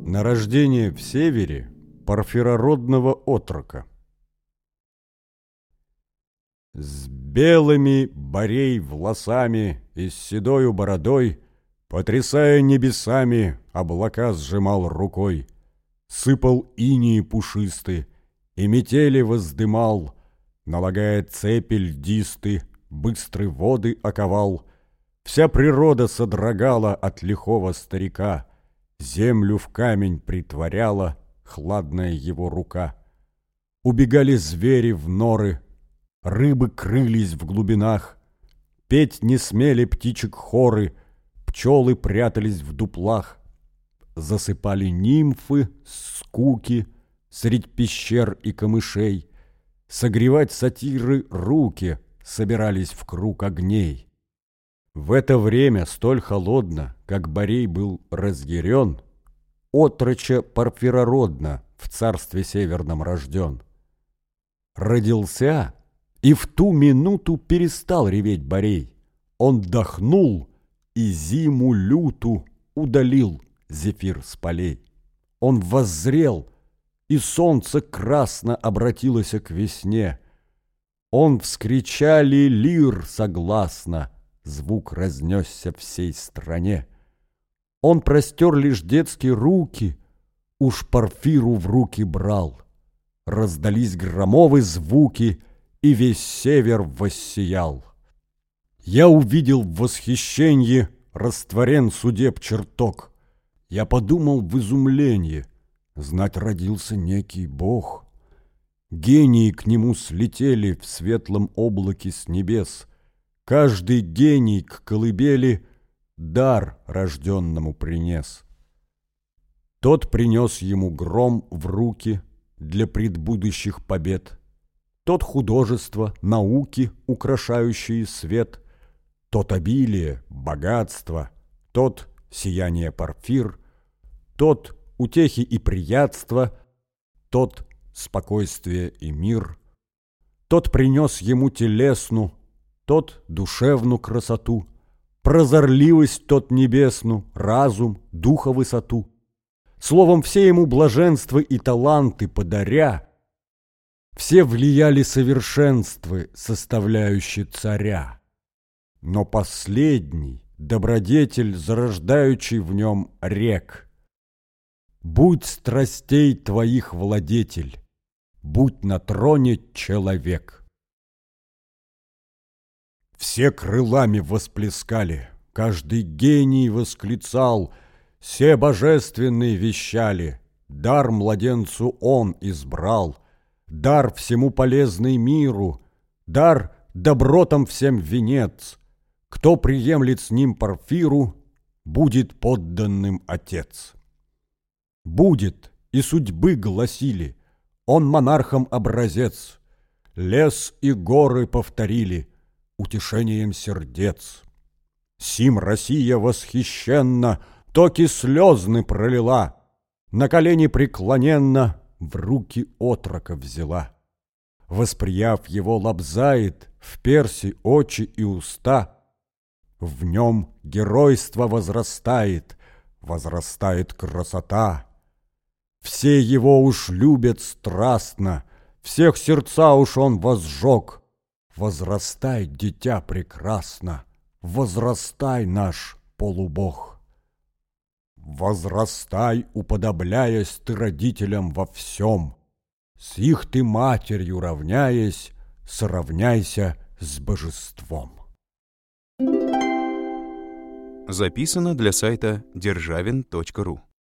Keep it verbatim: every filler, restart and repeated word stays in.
на рождение в севере парфирородного отрока. С белыми Борей волосами и с седою бородой, потрясая небесами, облака сжимал рукой, сыпал инии пушисты и метели воздымал, налагая цепи льдисты, быстрые воды оковал. Вся природа содрогала от лихого старика, землю в камень притворяла хладная его рука. Убегали звери в норы, рыбы крылись в глубинах, петь не смели птичек хоры, пчелы прятались в дуплах. Засыпали нимфы скуки средь пещер и камышей, согревать сатиры руки собирались в круг огней. В это время, столь холодно, как Борей был разъярен, отроча парфирородно в царстве северном рожден. Родился, и в ту минуту перестал реветь Борей. Он дохнул, и зиму люту удалил зефир с полей. Он воззрел, и солнце красно обратилось к весне. Он вскричали лир согласно, звук разнесся всей стране. Он простер лишь детские руки, уж парфиру в руки брал. Раздались громовые звуки, и весь север воссиял. Я увидел в восхищенье растворен судеб чертог. Я подумал в изумлении, знать родился некий бог. Гении к нему слетели в светлом облаке с небес. Каждый гений к колыбели дар рожденному принес. Тот принес ему гром в руки для предбудущих побед, тот художество, науки, украшающие свет, тот обилие, богатство, тот сияние парфир, тот утехи и приятства, тот спокойствие и мир. Тот принес ему телесну, тот душевну красоту, прозорливость тот небесну, разум, духа высоту. Словом, все ему блаженства и таланты подаря, все влияли совершенствы, составляющие царя. Но последний, добродетель, зарождающий в нем рек. Будь страстей твоих владетель, будь на троне человек. Все крылами восплескали, каждый гений восклицал, все божественные вещали, дар младенцу он избрал, дар всему полезный миру, дар добротам всем венец. Кто приемлет с ним парфиру, будет подданным отец. Будет, и судьбы гласили, он монархом образец. Лес и горы повторили утешением сердец. Сим Россия восхищенно токи слезны пролила, на колени преклоненно в руки отрока взяла. Восприяв его, лобзает в перси очи и уста. В нем геройство возрастает, возрастает красота. Все его уж любят страстно, всех сердца уж он возжег. Возрастай, дитя прекрасно, возрастай, наш полубог. Возрастай, уподобляясь ты родителям во всем. С их ты матерью равняясь, сравняйся с божеством. Записано для сайта державин точка ру.